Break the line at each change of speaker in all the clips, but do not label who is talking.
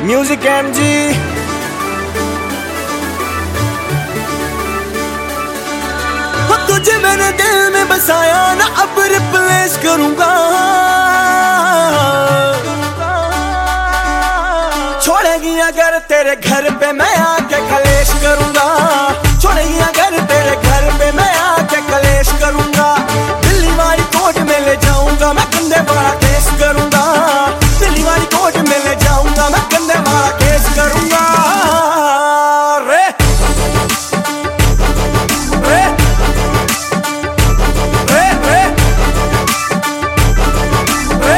Music MG. तुझे मैंने दिल में बसाया ना, अब रिप्लेस करूंगा। छोड़ेगी अगर तेरे घर पे मैं आके कलेश करूंगा। छोड़ेगी अगर तेरे घर पे मैं आके कलेश करूंगा। दिल्ली वाली कोर्ट में ले जाऊंगा मैं, कंधे वाला केस करूंगा। दिल्ली वाली कोर्ट में ले जाऊंगा मैं, कंधे वाला केस करूंगा। रे रे रे रे रे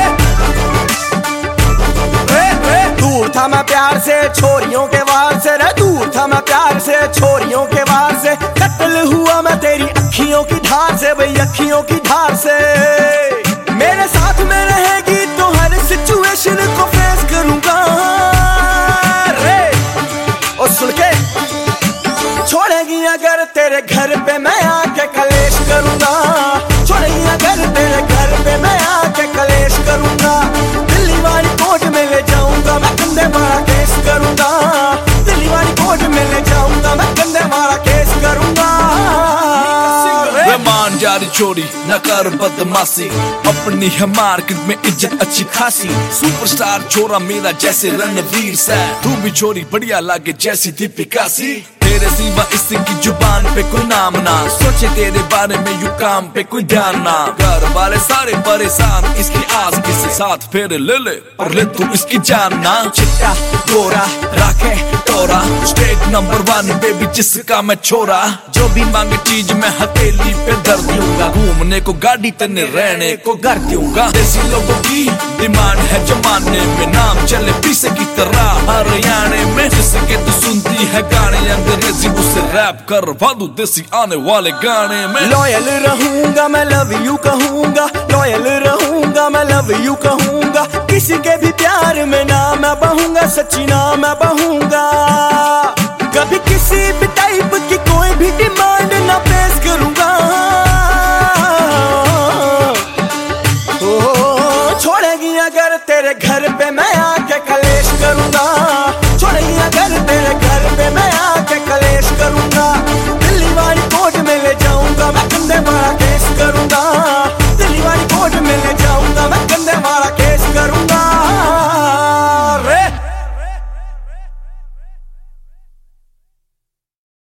रे रे। दूर था मैं प्यार से छोरियों के वार से, रे दूर था मैं प्यार से छोरियों के वार से। कत्ल हुआ मैं तेरी अखियों की धार से, भाई अखियों की धार से। मेरे साथ में रहेगी तो हर सिचुएशन को फेस करूंगा। रे और सुन के, छोड़ेगी अगर तेरे घर पे मैं आके कलेश करूंगा। छोड़ेगी अगर तेरे घर पे मैं आके कलेश करूंगा। दिल्ली वाली कोर्ट में ले जाऊंगा मैं, कंधे वाला केस करूंगा। दिल्ली वाली कोर्ट में ले जाऊंगा मैं, कंधे वाला केस करूंगा।
मान जारी चोरी न कर बदमाशी, अपनी है मार्केट में इज्जत अच्छी खासी। सुपरस्टार छोरा मेरा जैसे रणवीर से, तू भी छोरी बढ़िया लागे जैसी दीपिका सी। तेरे सिवा इसकी जुबान पे कोई नाम ना, सोचे तेरे बारे में यू काम पे कोई ध्यान ना। घर वाले सारे परेशान इसकी आस किसे साथ फेरे ले ले, और ले तू इसकी जान ना। चिट्टा गोरा राखे तोरा, स्टेट नंबर 1 बेबी जिसका मैं छोरा। जो भी मांगे चीज मैं हथेली पे धर दूंगा, घूमने को गाड़ी तने रहने को घर दूंगा। देसी लोगों की डिमांड है जमाने में, नाम चले पीसे की तरह हरियाणे में। जिसके तू सुनती है गाने अंग्रेजी, उसे रैप कर भादू देसी आने वाले गाने में।
लॉयल रहूंगा मैं, लव यू कहूंगा। लॉयल रहूंगा मैं, लव यू कहूंगा। किसी के भी प्यार में ना मैं बहूंगा, सच्ची ना मैं बहूंगा। कभी किसी भी